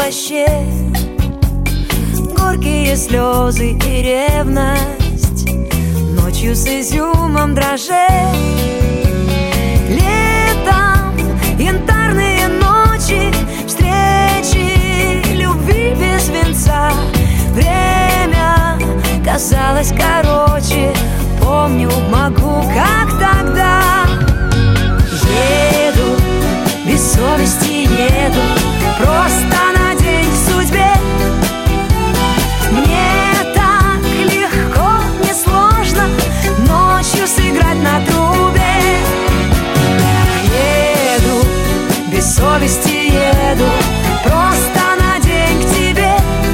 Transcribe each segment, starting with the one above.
плаще, горькие слезы и ревность, ночью с изюмом дрожжей. Летом янтарные ночи, встречи любви без венца. Время казалось короче, помню, могу, как тогда. Еду, без совести еду, просто на день к судьбе. Мне так легко, несложно ночью сыграть на трубе. Еду, без совести еду, просто на день к тебе.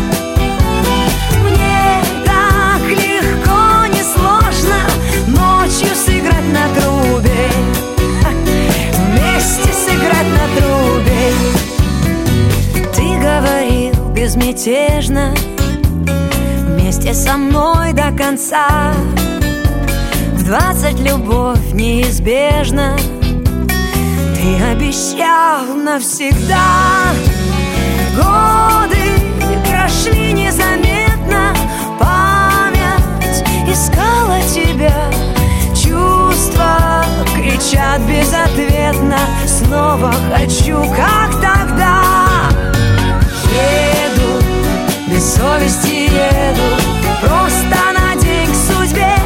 Мне так легко, несложно ночью сыграть на трубе. Вместе сыграть на трубе. Ты говорил безмятежно, вместе со мной до конца. В 20 любовь неизбежна, ты обещал навсегда. Годы прошли незаметно, память искала тебя. Чувства кричат безответно, снова хочу, как тогда. Еду, без совести еду, просто на день к судьбе.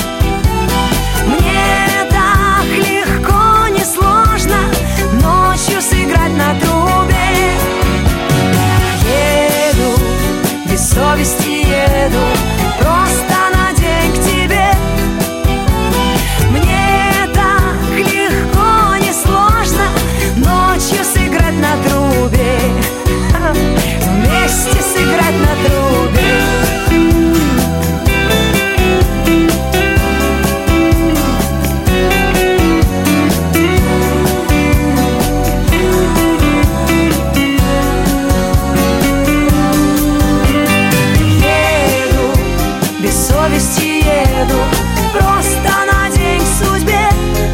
Мне так легко, несложно ночью сыграть на трубе. Еду, без совести еду, просто на день к тебе. Мне так легко, несложно ночью сыграть на трубе. Вместе сыграть на трубе. Еду, без совести еду, просто на день к судьбе.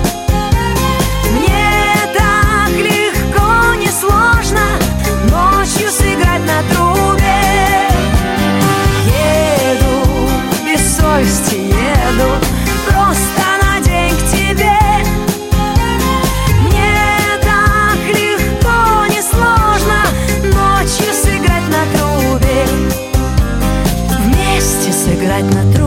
Мне так легко, несложно ночью сыграть на трубе. Еду, без совести еду, просто на день к тебе. Мне так легко, несложно ночью сыграть на трубе. Вместе сыграть на трубе.